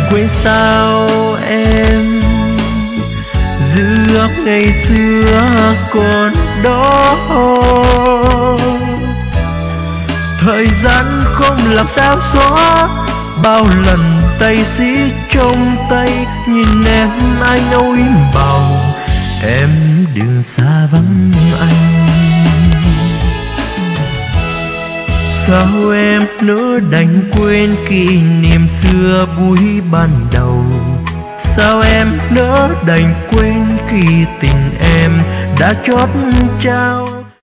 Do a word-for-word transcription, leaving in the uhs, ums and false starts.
quên sao em, giữ óc ngày xưa còn đó. Thời gian không làm sao xóa bao lần tay sĩ trong tay, nhìn em anh âu im bầu, em đừng xa vắng anh. Sao em nỡ đành quên kỷ niệm xưa vui ban đầu, sao em nỡ đành quên khi tình em đã chót trao.